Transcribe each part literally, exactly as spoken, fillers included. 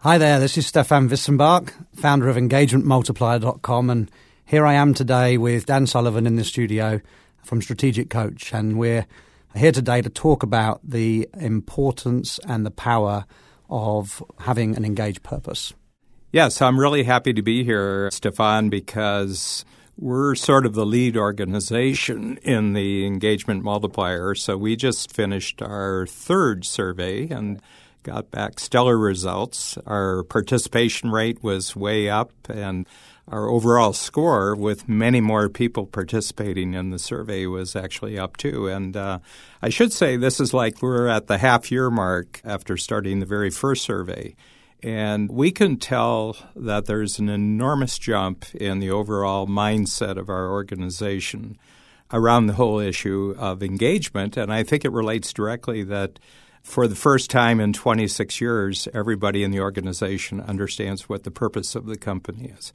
Hi there, this is Stefan Wissenbach, founder of engagement multiplier dot com, and here I am today with Dan Sullivan in the studio from Strategic Coach, and we're here today to talk about the importance and the power of having an engaged purpose. Yes, I'm really happy to be here, Stefan, because we're sort of the lead organization in the Engagement Multiplier. So we just finished our third survey and got back stellar results. Our participation rate was way up, and our overall score, with many more people participating in the survey, was actually up too. And uh, I should say this is like we're at the half-year mark after starting the very first survey. And we can tell that there's an enormous jump in the overall mindset of our organization around the whole issue of engagement. And I think it relates directly that for the first time in twenty-six years, everybody in the organization understands what the purpose of the company is.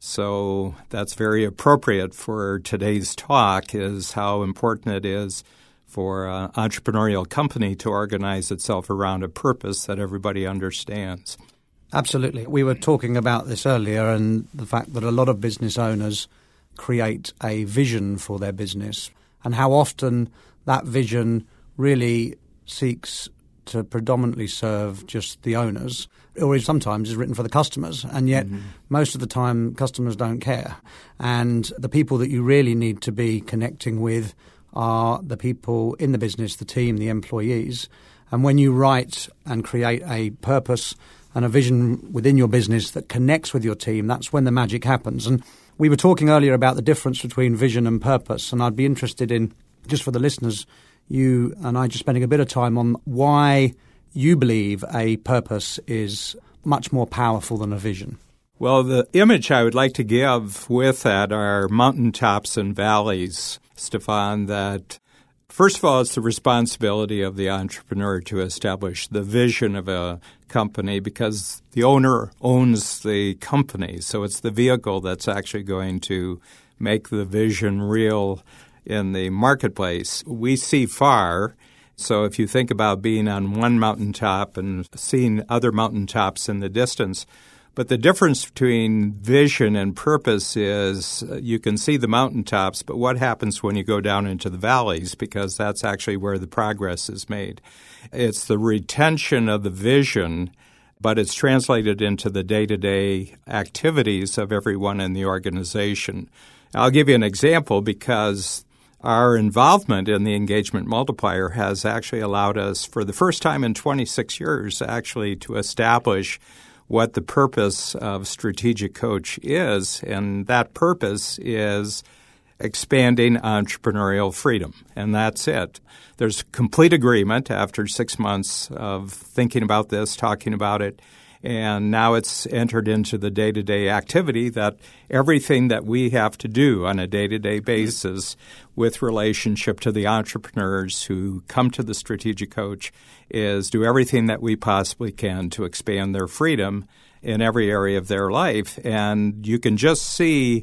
So that's very appropriate for today's talk, is how important it is for an entrepreneurial company to organize itself around a purpose that everybody understands. Absolutely. We were talking about this earlier, and the fact that a lot of business owners create a vision for their business, and how often that vision really seeks to predominantly serve just the owners, or sometimes is written for the customers, and yet mm-hmm. most of the time customers don't care. And the people that you really need to be connecting with are the people in the business, the team, the employees. And when you write and create a purpose and a vision within your business that connects with your team, that's when the magic happens. And we were talking earlier about the difference between vision and purpose, and I'd be interested in, just for the listeners, you and I just spending a bit of time on why you believe a purpose is much more powerful than a vision. Well, the image I would like to give with that are mountaintops and valleys, Stefan, that first of all, it's the responsibility of the entrepreneur to establish the vision of a company, because the owner owns the company. So it's the vehicle that's actually going to make the vision real in the marketplace. We see far. So if you think about being on one mountaintop and seeing other mountaintops in the distance, but the difference between vision and purpose is you can see the mountaintops, but what happens when you go down into the valleys? Because that's actually where the progress is made. It's the retention of the vision, but it's translated into the day-to-day activities of everyone in the organization. I'll give you an example, because our involvement in the Engagement Multiplier has actually allowed us, for the first time in twenty-six years, actually to establish what the purpose of Strategic Coach is, and that purpose is expanding entrepreneurial freedom, and that's it. There's complete agreement after six months of thinking about this, talking about it, and now it's entered into the day-to-day activity that everything that we have to do on a day-to-day basis with relationship to the entrepreneurs who come to the Strategic Coach is do everything that we possibly can to expand their freedom in every area of their life. And you can just see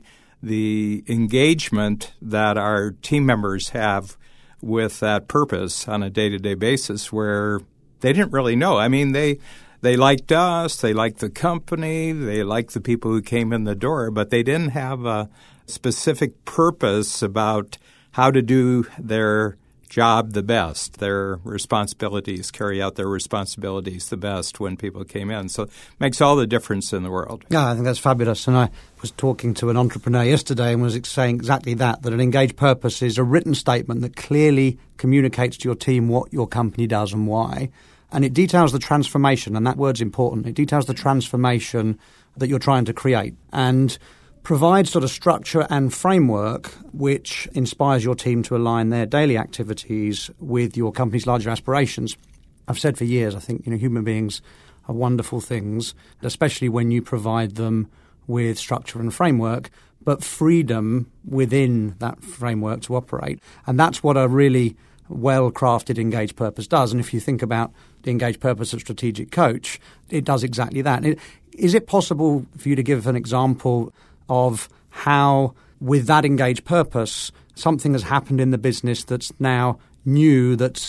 the engagement that our team members have with that purpose on a day-to-day basis, where they didn't really know. I mean, they They liked us, they liked the company, they liked the people who came in the door, but they didn't have a specific purpose about how to do their job the best, their responsibilities, carry out their responsibilities the best when people came in. So it makes all the difference in the world. Yeah, I think that's fabulous. And I was talking to an entrepreneur yesterday and was saying exactly that, that an engaged purpose is a written statement that clearly communicates to your team what your company does and why. And it details the transformation, and that word's important. It details the transformation that you're trying to create and provides sort of structure and framework which inspires your team to align their daily activities with your company's larger aspirations. I've said for years, I think, you know, human beings are wonderful things, especially when you provide them with structure and framework, but freedom within that framework to operate. And that's what a really well-crafted engaged purpose does. And if you think about the engaged purpose of Strategic Coach, it does exactly that. It, is it possible for you to give an example of how, with that engaged purpose, something has happened in the business that's now new, that's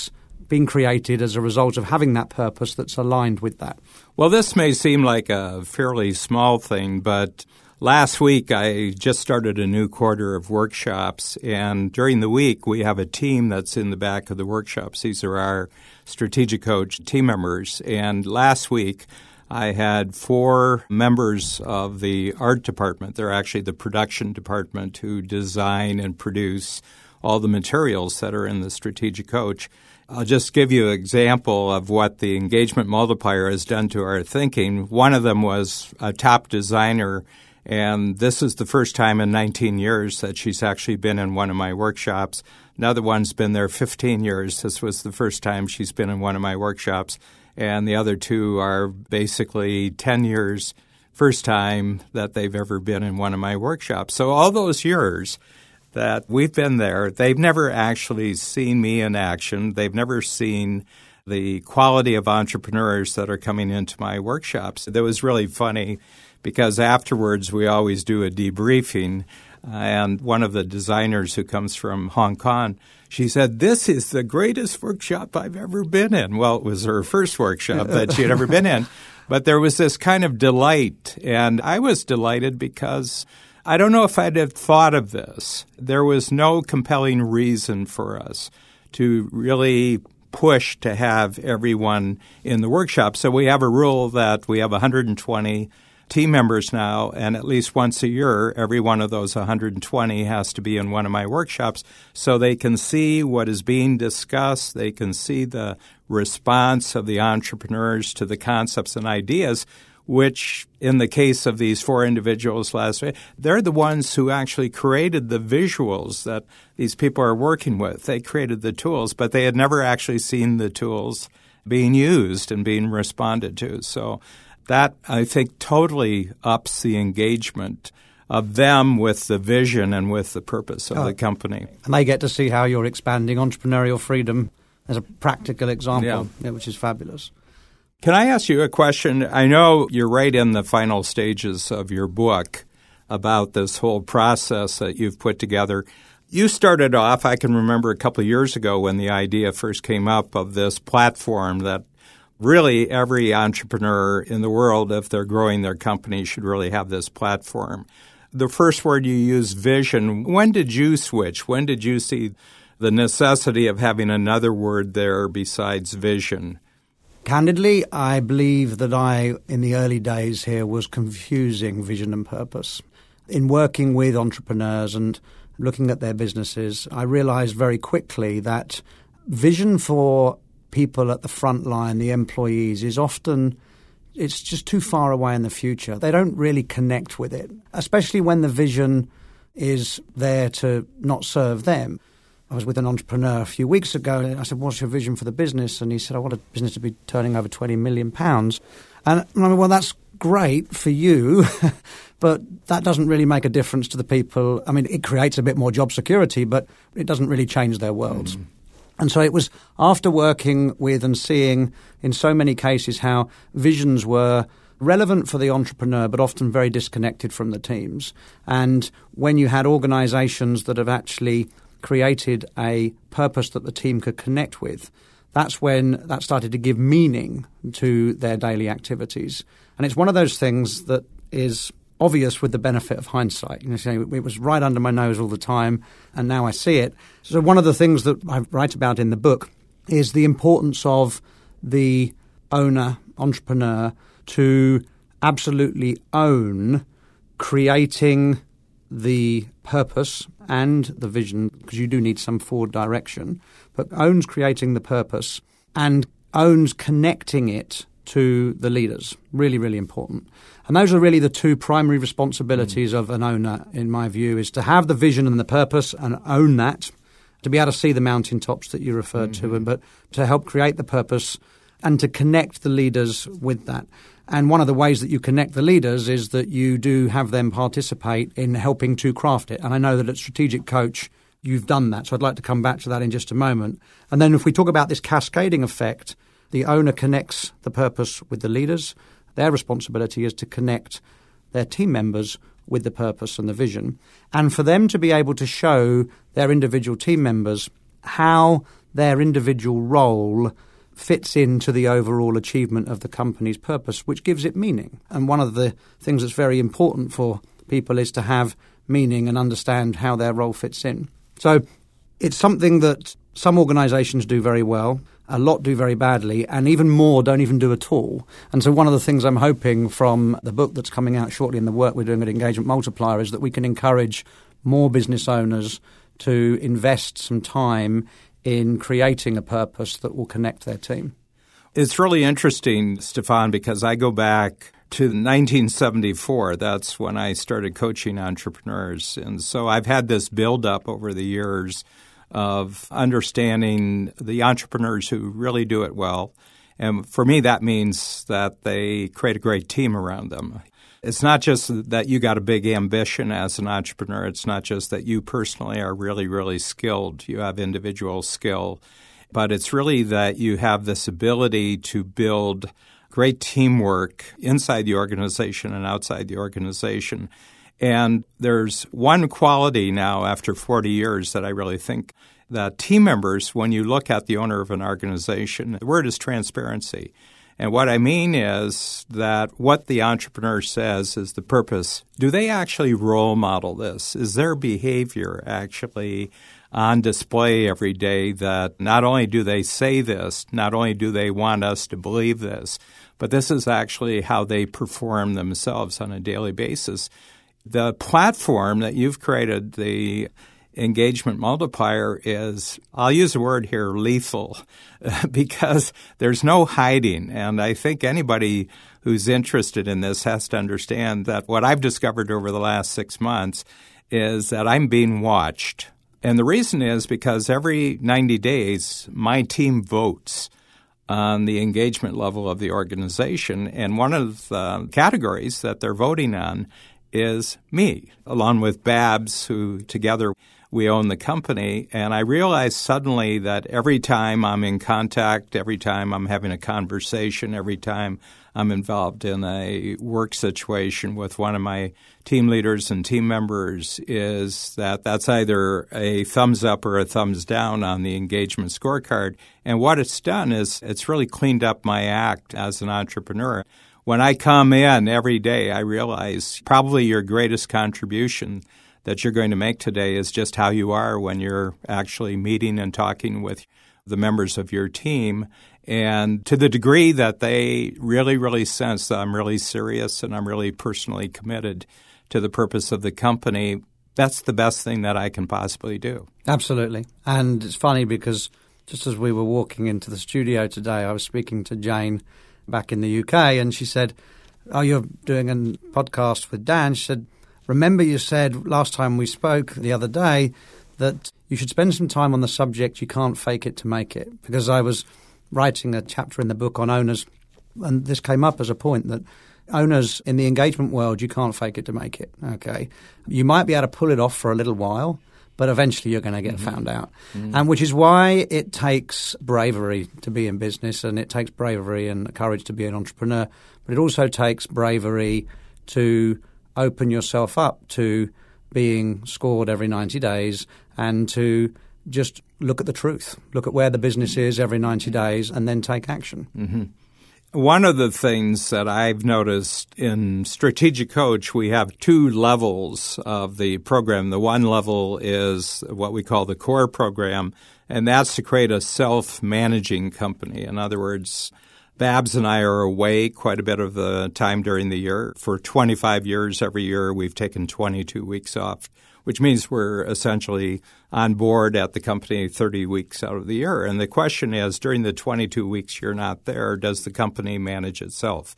been created as a result of having that purpose that's aligned with that. Well, this may seem like a fairly small thing, but last week I just started a new quarter of workshops, and during the week we have a team that's in the back of the workshops. These are our Strategic Coach team members, and last week I had four members of the art department. They're actually the production department who design and produce all the materials that are in the Strategic Coach. I'll just give you an example of what the engagement multiplier has done to our thinking. One of them was a top designer, and this is the first time in nineteen years that she's actually been in one of my workshops. Another one's been there fifteen years. This was the first time she's been in one of my workshops. And the other two are basically ten years, first time that they've ever been in one of my workshops. So all those years that we've been there, they've never actually seen me in action. They've never seen the quality of entrepreneurs that are coming into my workshops. That was really funny because afterwards we always do a debriefing. And one of the designers who comes from Hong Kong, she said, "This is the greatest workshop I've ever been in." Well, it was her first workshop that she had ever been in. But there was this kind of delight. And I was delighted because I don't know if I'd have thought of this. There was no compelling reason for us to really push to have everyone in the workshop. So we have a rule that we have one hundred twenty team members now, and at least once a year, every one of those one hundred twenty has to be in one of my workshops so they can see what is being discussed. They can see the response of the entrepreneurs to the concepts and ideas, which in the case of these four individuals last week, they're the ones who actually created the visuals that these people are working with. They created the tools, but they had never actually seen the tools being used and being responded to. So that, I think, totally ups the engagement of them with the vision and with the purpose of oh. the company. And they get to see how you're expanding entrepreneurial freedom as a practical example, yeah. Yeah, which is fabulous. Can I ask you a question? I know you're right in the final stages of your book about this whole process that you've put together. You started off, I can remember a couple of years ago when the idea first came up of this platform that really every entrepreneur in the world, if they're growing their company, should really have this platform. The first word you used, vision. When did you switch? When did you see the necessity of having another word there besides vision? Candidly, I believe that I, in the early days here, was confusing vision and purpose. In working with entrepreneurs and looking at their businesses, I realized very quickly that vision for people at the front line, the employees, is often, it's just too far away in the future. They don't really connect with it, especially when the vision is there to not serve them. I was with an entrepreneur a few weeks ago, and I said, "What's your vision for the business?" And he said, "I want a business to be turning over twenty million pounds. And I mean, well, that's great for you, but that doesn't really make a difference to the people. I mean, it creates a bit more job security, but it doesn't really change their worlds. Mm. And so it was after working with and seeing in so many cases how visions were relevant for the entrepreneur, but often very disconnected from the teams. And when you had organizations that have actually created a purpose that the team could connect with, that's when that started to give meaning to their daily activities. And it's one of those things that is obvious with the benefit of hindsight. You know, so it was right under my nose all the time, and now I see it. So one of the things that I write about in the book is the importance of the owner, entrepreneur, to absolutely own creating the purpose and the vision, because you do need some forward direction, but owns creating the purpose and owns connecting it to the leaders. Really, really important. And those are really the two primary responsibilities mm. of an owner, in my view, is to have the vision and the purpose and own that, to be able to see the mountaintops that you referred mm-hmm. to, but to help create the purpose and to connect the leaders with that. And one of the ways that you connect the leaders is that you do have them participate in helping to craft it. And I know that at Strategic Coach, you've done that. So I'd like to come back to that in just a moment. And then if we talk about this cascading effect, the owner connects the purpose with the leaders. Their responsibility is to connect their team members with the purpose and the vision. And for them to be able to show their individual team members how their individual role fits into the overall achievement of the company's purpose, which gives it meaning. And one of the things that's very important for people is to have meaning and understand how their role fits in. So it's something that some organizations do very well, a lot do very badly, and even more don't even do at all. And so one of the things I'm hoping from the book that's coming out shortly and the work we're doing at Engagement Multiplier is that we can encourage more business owners to invest some time in creating a purpose that will connect their team. It's really interesting, Stefan, because I go back to nineteen seventy-four. That's when I started coaching entrepreneurs. And so I've had this buildup over the years of understanding the entrepreneurs who really do it well. And for me, that means that they create a great team around them. It's not just that you got a big ambition as an entrepreneur. It's not just that you personally are really, really skilled. You have individual skill. But it's really that you have this ability to build great teamwork inside the organization and outside the organization. And there's one quality now after forty years that I really think that team members, when you look at the owner of an organization, the word is transparency. And what I mean is that what the entrepreneur says is the purpose. Do they actually role model this? Is their behavior actually on display every day that not only do they say this, not only do they want us to believe this, but this is actually how they perform themselves on a daily basis? The platform that you've created, the Engagement Multiplier, is, I'll use the word here, lethal, because there's no hiding. And I think anybody who's interested in this has to understand that what I've discovered over the last six months is that I'm being watched. And the reason is because every ninety days, my team votes on the engagement level of the organization. And one of the categories that they're voting on is me, along with Babs, who together we own the company. And I realized suddenly that every time I'm in contact, every time I'm having a conversation, every time I'm involved in a work situation with one of my team leaders and team members, is that that's either a thumbs up or a thumbs down on the engagement scorecard. And what it's done is it's really cleaned up my act as an entrepreneur. When I come in every day, I realize probably your greatest contribution that you're going to make today is just how you are when you're actually meeting and talking with the members of your team. And to the degree that they really, really sense that I'm really serious and I'm really personally committed to the purpose of the company, that's the best thing that I can possibly do. Absolutely. And it's funny because just as we were walking into the studio today, I was speaking to Jane back in the U K, and she said, oh, you're doing a podcast with Dan. She said, remember you said last time we spoke the other day that you should spend some time on the subject you can't fake it to make it. Because I was writing a chapter in the book on owners, and this came up as a point that owners in the engagement world, you can't fake it to make it, okay? You might be able to pull it off for a little while, but eventually you're going to get mm-hmm. found out. Mm-hmm. And which is why it takes bravery to be in business, and it takes bravery and courage to be an entrepreneur, but it also takes bravery to open yourself up to being scored every ninety days and to just look at the truth, look at where the business is every ninety days and then take action. Mm-hmm. One of the things that I've noticed in Strategic Coach, we have two levels of the program. The one level is what we call the core program, and that's to create a self-managing company. In other words, Babs and I are away quite a bit of the time during the year. For twenty-five years, every year, we've taken twenty-two weeks off, which means we're essentially on board at the company thirty weeks out of the year. And the question is, during the twenty-two weeks you're not there, does the company manage itself?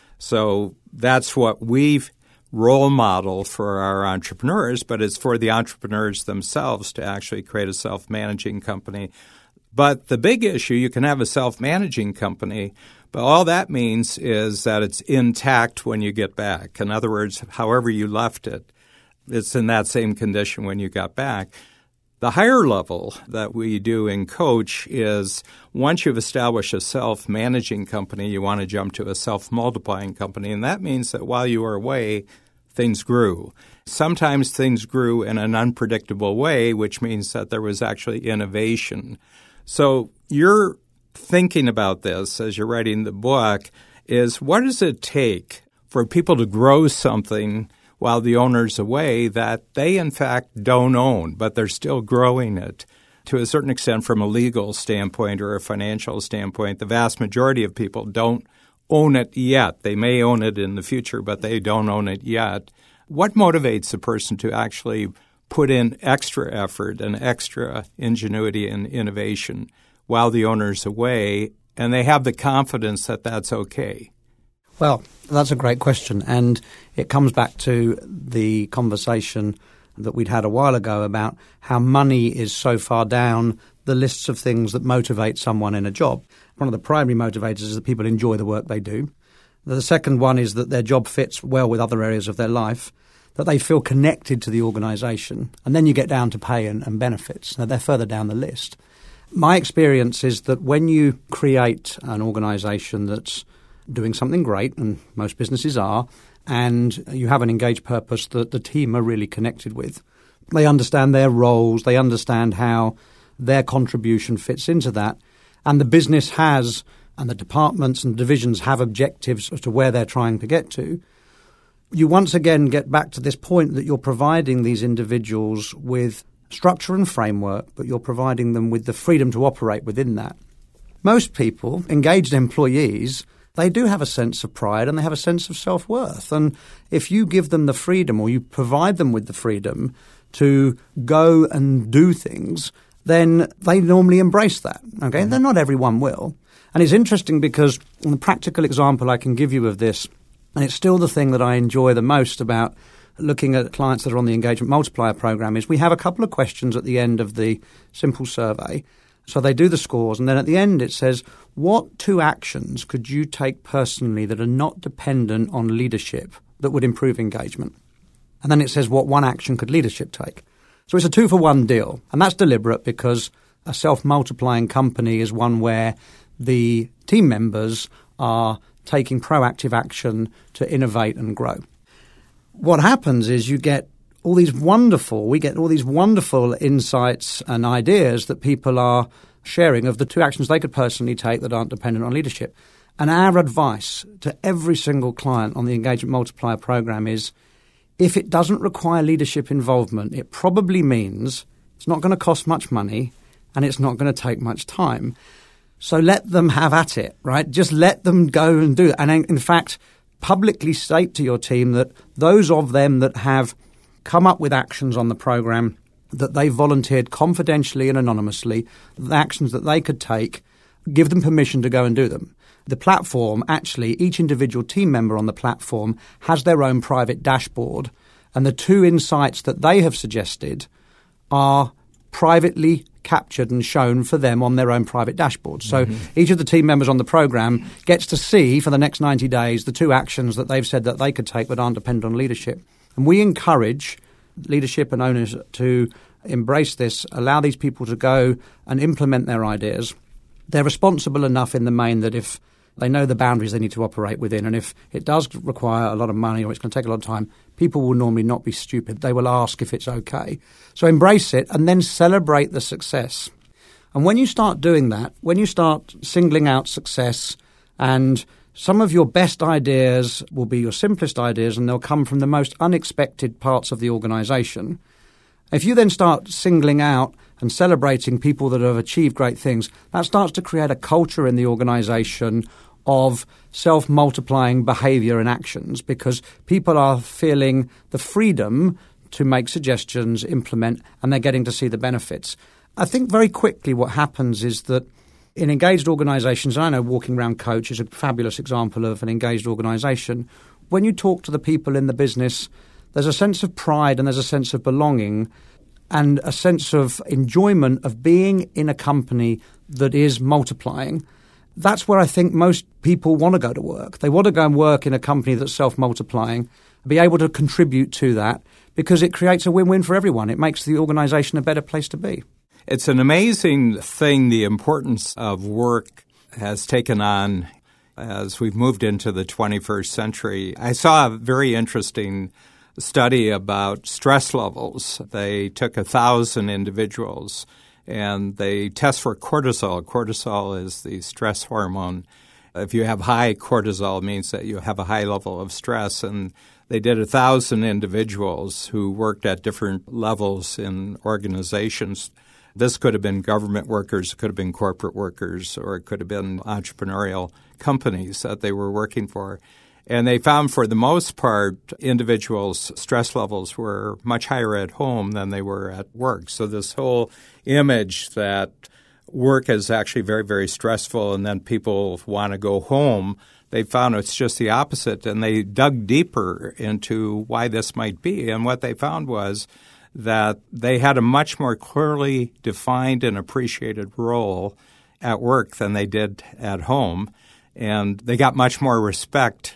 So that's what we've role model for our entrepreneurs, but it's for the entrepreneurs themselves to actually create a self-managing company. But the big issue, you can have a self-managing company, but all that means is that it's intact when you get back. In other words, however you left it, it's in that same condition when you got back. The higher level that we do in Coach is once you've established a self-managing company, you want to jump to a self-multiplying company. And that means that while you were away, things grew. Sometimes things grew in an unpredictable way, which means that there was actually innovation. So you're thinking about this as you're writing the book is what does it take for people to grow something while the owner's away that they, in fact, don't own, but they're still growing it? To a certain extent, from a legal standpoint or a financial standpoint, the vast majority of people don't own it yet. They may own it in the future, but they don't own it yet. What motivates a person to actually put in extra effort and extra ingenuity and innovation while the owner's away, and they have the confidence that that's okay? Well, that's a great question, and it comes back to the conversation that we'd had a while ago about how money is so far down the lists of things that motivate someone in a job. One of the primary motivators is that people enjoy the work they do. The second one is that their job fits well with other areas of their life, that they feel connected to the organisation, and then you get down to pay and, and benefits. Now, they're further down the list. My experience is that when you create an organisation that's doing something great, and most businesses are, and you have an engaged purpose that the team are really connected with, they understand their roles, they understand how their contribution fits into that, and the business has, and the departments and divisions have objectives as to where they're trying to get to, you once again get back to this point that you're providing these individuals with structure and framework, but you're providing them with the freedom to operate within that. Most people, engaged employees, they do have a sense of pride and they have a sense of self-worth. And if you give them the freedom or you provide them with the freedom to go and do things, then they normally embrace that. Okay, mm-hmm. Then not everyone will. And it's interesting because the practical example I can give you of this, and it's still the thing that I enjoy the most about looking at clients that are on the Engagement Multiplier program, is we have a couple of questions at the end of the simple survey. So they do the scores, and then at the end it says, what two actions could you take personally that are not dependent on leadership that would improve engagement? And then it says, what one action could leadership take? So it's a two-for-one deal, and that's deliberate because a self-multiplying company is one where the team members are taking proactive action to innovate and grow. What happens is you get all these wonderful, we get all these wonderful insights and ideas that people are sharing of the two actions they could personally take that aren't dependent on leadership. And our advice to every single client on the Engagement Multiplier program is, if it doesn't require leadership involvement, it probably means it's not going to cost much money and it's not going to take much time. So let them have at it, right? Just let them go and do it. And in fact, publicly state to your team that those of them that have come up with actions on the program that they volunteered confidentially and anonymously, the actions that they could take, give them permission to go and do them. The platform, actually, each individual team member on the platform has their own private dashboard, and the two insights that they have suggested are privately captured and shown for them on their own private dashboard. So mm-hmm. each of the team members on the program gets to see for the next ninety days the two actions that they've said that they could take that aren't dependent on leadership. And we encourage leadership and owners to embrace this, allow these people to go and implement their ideas. They're responsible enough in the main that if they know the boundaries they need to operate within, and if it does require a lot of money or it's going to take a lot of time, people will normally not be stupid. They will ask if it's okay. So embrace it and then celebrate the success. And when you start doing that, when you start singling out success, and some of your best ideas will be your simplest ideas and they'll come from the most unexpected parts of the organization. If you then start singling out and celebrating people that have achieved great things, that starts to create a culture in the organization of self-multiplying behavior and actions, because people are feeling the freedom to make suggestions, implement, and they're getting to see the benefits. I think very quickly what happens is that in engaged organizations, and I know Walking Round Coach is a fabulous example of an engaged organization, when you talk to the people in the business, there's a sense of pride and there's a sense of belonging and a sense of enjoyment of being in a company that is multiplying. That's where I think most people want to go to work. They want to go and work in a company that's self-multiplying, be able to contribute to that, because it creates a win-win for everyone. It makes the organization a better place to be. It's an amazing thing, the importance of work has taken on as we've moved into the twenty-first century. I saw a very interesting study about stress levels. They took a thousand individuals and they test for cortisol. Cortisol is the stress hormone. If you have high cortisol, it means that you have a high level of stress. And they did a thousand individuals who worked at different levels in organizations. This could have been government workers, it could have been corporate workers, or it could have been entrepreneurial companies that they were working for. And they found for the most part, individuals' stress levels were much higher at home than they were at work. So this whole image that work is actually very, very stressful and then people want to go home, they found it's just the opposite. And they dug deeper into why this might be. And what they found was that they had a much more clearly defined and appreciated role at work than they did at home. And they got much more respect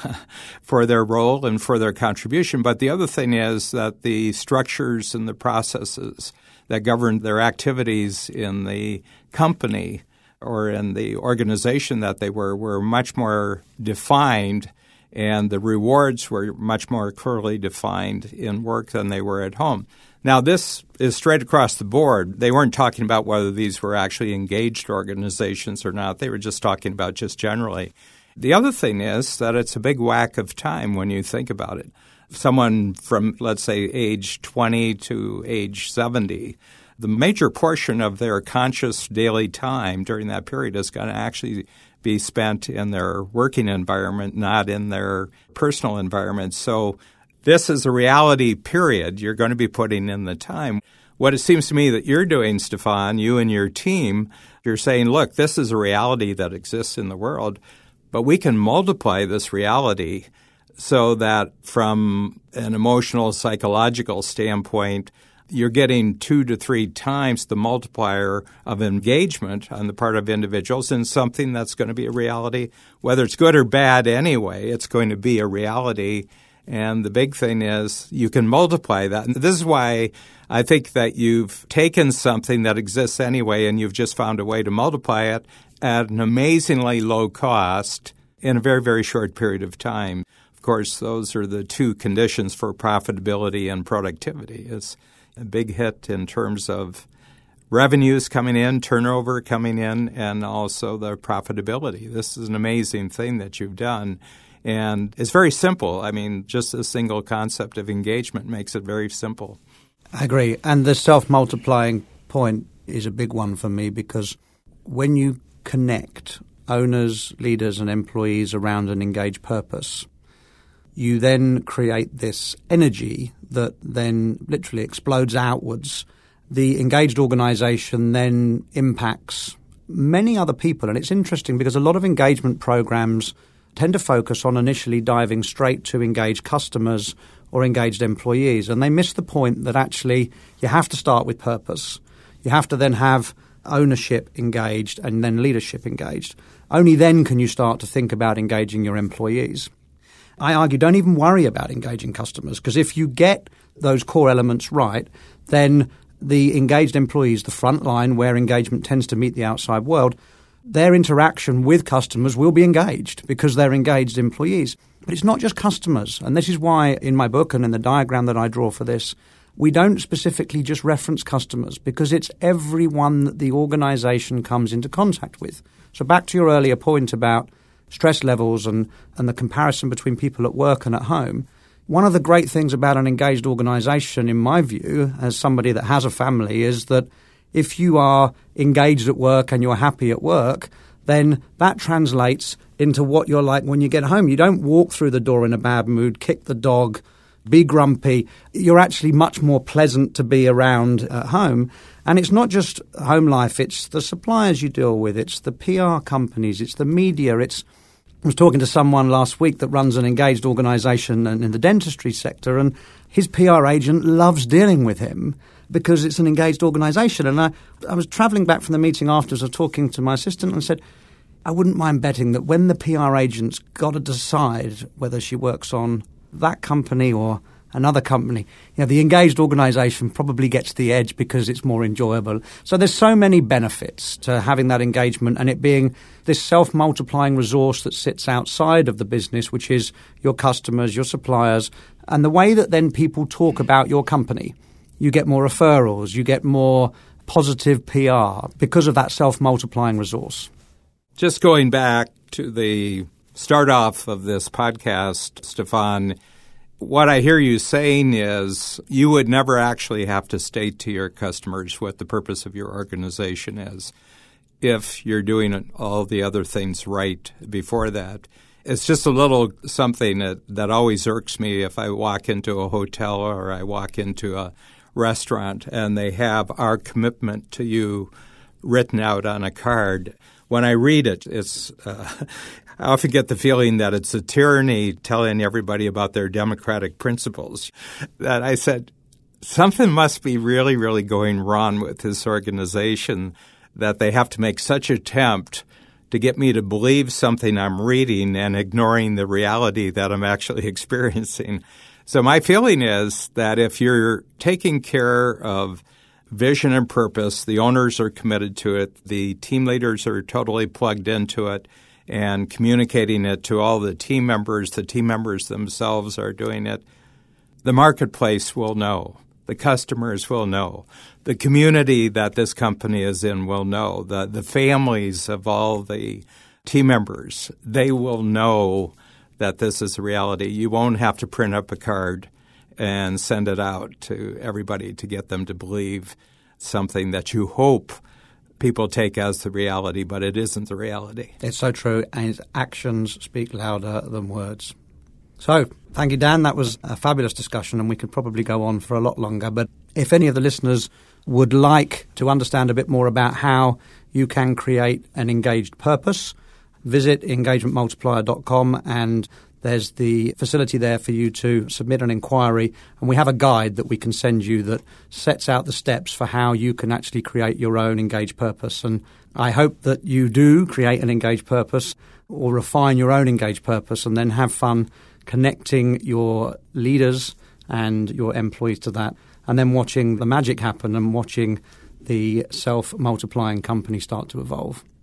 for their role and for their contribution. But the other thing is that the structures and the processes that govern their activities in the company or in the organization that they were were much more defined, and the rewards were much more clearly defined in work than they were at home. Now, this is straight across the board. They weren't talking about whether these were actually engaged organizations or not. They were just talking about just generally. The other thing is that it's a big whack of time when you think about it. Someone from, let's say, age twenty to age seventy, the major portion of their conscious daily time during that period is going to actually be spent in their working environment, not in their personal environment. So this is a reality period. You're going to be putting in the time. What it seems to me that you're doing, Stefan, you and your team, you're saying, look, this is a reality that exists in the world, but we can multiply this reality so that from an emotional, psychological standpoint, you're getting two to three times the multiplier of engagement on the part of individuals in something that's going to be a reality. Whether it's good or bad anyway, it's going to be a reality. And the big thing is you can multiply that. And this is why I think that you've taken something that exists anyway and you've just found a way to multiply it at an amazingly low cost in a very, very short period of time. Of course, those are the two conditions for profitability and productivity. It's a big hit in terms of revenues coming in, turnover coming in, and also the profitability. This is an amazing thing that you've done. And it's very simple. I mean, just a single concept of engagement makes it very simple. I agree. And the self-multiplying point is a big one for me because when you connect owners, leaders, and employees around an engaged purpose, you then create this energy that then literally explodes outwards. The engaged organization then impacts many other people. And it's interesting because a lot of engagement programs tend to focus on initially diving straight to engaged customers or engaged employees. And they miss the point that actually you have to start with purpose. You have to then have ownership engaged and then leadership engaged. Only then can you start to think about engaging your employees. I argue don't even worry about engaging customers because if you get those core elements right, then the engaged employees, the front line where engagement tends to meet the outside world, their interaction with customers will be engaged because they're engaged employees. But it's not just customers. And this is why in my book and in the diagram that I draw for this, we don't specifically just reference customers because it's everyone that the organization comes into contact with. So back to your earlier point about stress levels and, and the comparison between people at work and at home, one of the great things about an engaged organization, in my view, as somebody that has a family, is that if you are engaged at work and you're happy at work, then that translates into what you're like when you get home. You don't walk through the door in a bad mood, kick the dog, be grumpy. You're actually much more pleasant to be around at home. And it's not just home life. It's the suppliers you deal with. It's the P R companies. It's the media. It's I was talking to someone last week that runs an engaged organization in the dentistry sector, and his P R agent loves dealing with him because it's an engaged organization. And I, I was traveling back from the meeting afterwards, I was talking to my assistant and said, I wouldn't mind betting that when the P R agent's got to decide whether she works on that company or another company, you know, the engaged organization probably gets the edge because it's more enjoyable. So there's so many benefits to having that engagement and it being this self-multiplying resource that sits outside of the business, which is your customers, your suppliers, and the way that then people talk about your company. You get more referrals, you get more positive P R because of that self-multiplying resource? Just going back to the start off of this podcast, Stefan, what I hear you saying is you would never actually have to state to your customers what the purpose of your organization is if you're doing all the other things right before that. It's just a little something that, that always irks me if I walk into a hotel or I walk into a restaurant and they have our commitment to you written out on a card. When I read it, it's uh, I often get the feeling that it's a tyranny telling everybody about their democratic principles. That I said, something must be really, really going wrong with this organization that they have to make such an attempt to get me to believe something I'm reading and ignoring the reality that I'm actually experiencing. So my feeling is that if you're taking care of vision and purpose, the owners are committed to it, the team leaders are totally plugged into it and communicating it to all the team members, the team members themselves are doing it, the marketplace will know. The customers will know. The community that this company is in will know. The, the families of all the team members, they will know that this is a reality. You won't have to print up a card and send it out to everybody to get them to believe something that you hope people take as the reality, but it isn't the reality. It's so true, and actions speak louder than words. So, thank you, Dan. That was a fabulous discussion, and we could probably go on for a lot longer. But if any of the listeners would like to understand a bit more about how you can create an engaged purpose, visit engagement multiplier dot com, and there's the facility there for you to submit an inquiry. And we have a guide that we can send you that sets out the steps for how you can actually create your own engaged purpose. And I hope that you do create an engaged purpose or refine your own engaged purpose and then have fun connecting your leaders and your employees to that, and then watching the magic happen and watching the self-multiplying company start to evolve.